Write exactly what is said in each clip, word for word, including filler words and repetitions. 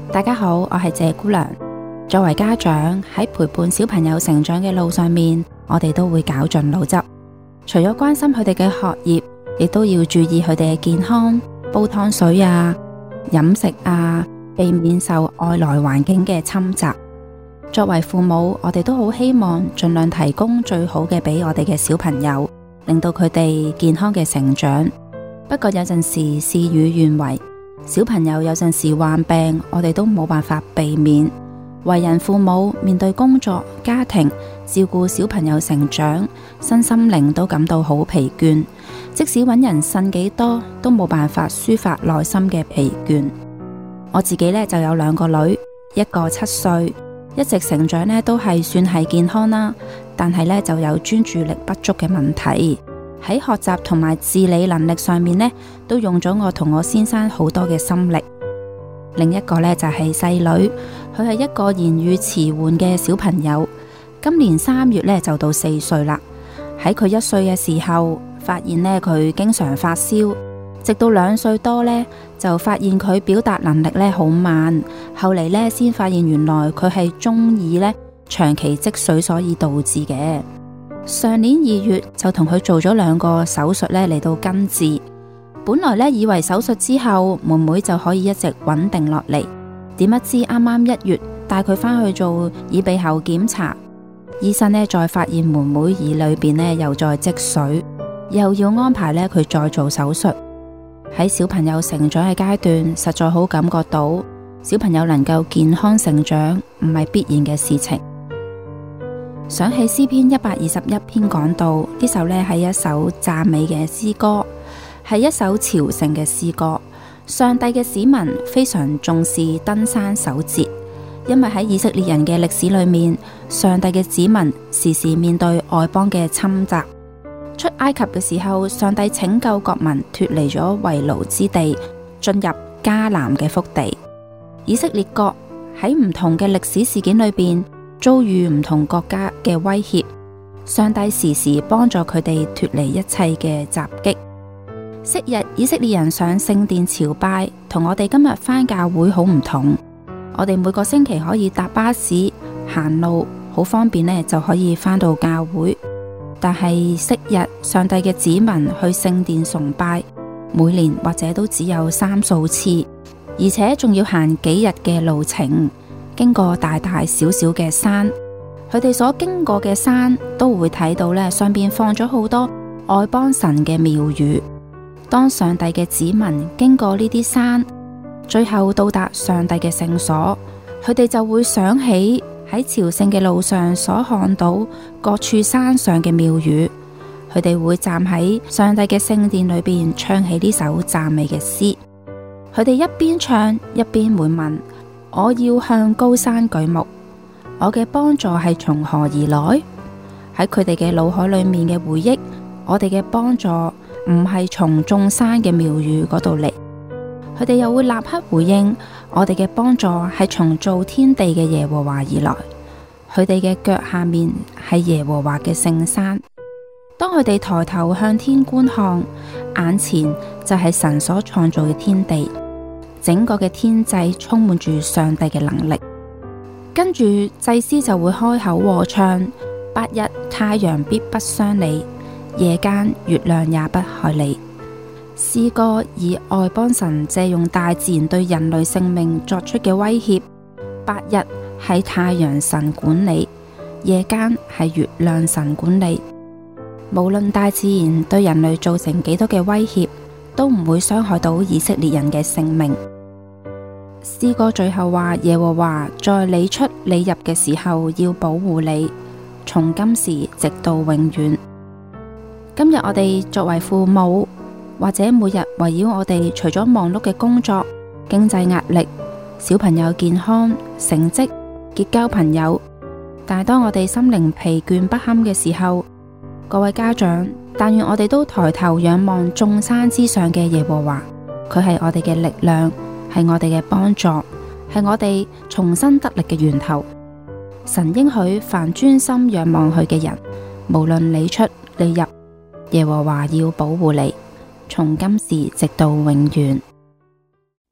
大家好，我係謝姑娘。作為家長，喺陪伴小朋友成長嘅路上面，我哋都會絞盡腦汁。除咗關心佢哋嘅學業，亦都要注意佢哋嘅健康，煲湯水啊、飲食啊，避免受外來環境嘅侵襲。作為父母，我哋都好希望盡量提供最好嘅俾我哋嘅小朋友，令到佢哋健康嘅成長。不過有陣時事與願違，小朋友有陣時患病，我哋都冇辦法避免。為人父母，面對工作、家庭、照顧小朋友成長，身心靈都感到好疲倦。即使揾人呻幾多，都冇辦法抒發內心嘅疲倦。我自己呢，就有兩個女，一個七歲，一直成長呢都係算係健康啦，但係呢就有專注力不足嘅問題。喺學習同埋自理能力上面呢，都用咗我同我先生好多嘅心力。另一個呢，就係細女，佢係一個言語遲緩嘅小朋友，今年三月呢，就到四歲啦。喺佢一歲嘅時候，發現呢，佢經常發燒，直到兩歲多呢，就發現佢表達能力呢好慢，後嚟呢，先發現原來佢係中耳呢長期積水所以導致嘅。上年二月就同佢做咗兩個手術呢嚟到根治，本來呢，以為手術之後妹妹就可以一直穩定落嚟，點不知啱啱一月帶佢返去做耳鼻喉檢查，醫生呢再發現妹妹耳裏邊呢又再積水，又要安排呢佢再做手術。喺小朋友成長嘅階段，實在好感覺到小朋友能夠健康成長唔係必然嘅事情。想起詩篇一百二十一篇講到呢首呢係一首讚美嘅詩歌，係一首朝聖嘅詩歌。上帝嘅子民非常重視登山守節，因為喺以色列人嘅歷史裏面，上帝嘅子民時時面對外邦嘅侵襲。出埃及嘅時候，上帝拯救國民脫離咗為奴之地，進入迦南嘅福地。以色列國喺唔同嘅歷史事件裏邊遭遇唔同國家嘅威脅，上帝時時幫助佢哋脫離一切嘅襲擊。昔日以色列人上聖殿朝拜，同我哋今日返教會好唔同。我哋每個星期可以搭巴士行路，好方便呢就可以返到教會。但係昔日上帝嘅子民去聖殿崇拜，每年或者都只有三數次，而且仲要行幾日嘅路程，經過大大小小嘅山。佢哋所經過嘅山都會睇到呢，上邊放咗好多外邦神嘅廟宇。當上帝嘅子民經過呢啲山，最後到達上帝嘅聖所，佢哋就會想起喺朝聖嘅路上所看到各處山上嘅廟宇，佢哋會站喺上帝嘅聖殿裏邊唱起呢首讚美嘅詩。佢哋一邊唱一邊會問：我要向高山舉目，我嘅幫助係從何而來？喺佢哋嘅腦海裏面嘅回憶，我哋嘅幫助唔係從眾山嘅廟宇嗰度嚟。佢哋又會立刻回應：我哋嘅幫助係從造天地嘅耶和華而來。佢哋嘅腳下面係耶和華嘅聖山。當佢哋抬頭向天觀看，眼前就係神所創造嘅天地，整個嘅天際充滿住上帝嘅能力。跟住祭司就會開口和唱：白日太陽必不傷你，夜間月亮也不害你。詩歌以外邦神借用大自然對人類性命作出嘅威脅，白日係太陽神管理，夜間係月亮神管理。無論大自然對人類造成幾多嘅威脅，都唔會傷害到以色列人嘅性命。詩歌最後話：耶和華在你出你入嘅時候要保護你，從今時直到永遠。今日我哋作為父母，或者每日圍繞我哋除咗忙碌嘅工作、經濟壓力、小朋友健康、成績、結交朋友，但係當我哋心靈疲倦不堪嘅時候，各位家長，但願我哋都抬頭仰望眾山之上嘅耶和華，佢係我哋嘅力量，係我哋嘅幫助，係我哋重新得力嘅源頭。神應許凡專心仰望佢嘅人，無論你出你入，耶和華要保護你，從今時直到永遠。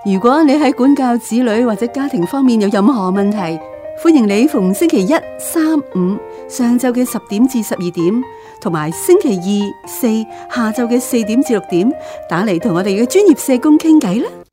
如果你喺管教子女或者家庭方面有任何問題，歡迎你逢星期一、三、五上晝嘅十點至十二點，同埋星期二、四下晝嘅四點至六點打嚟同我哋嘅專業社工傾偈啦。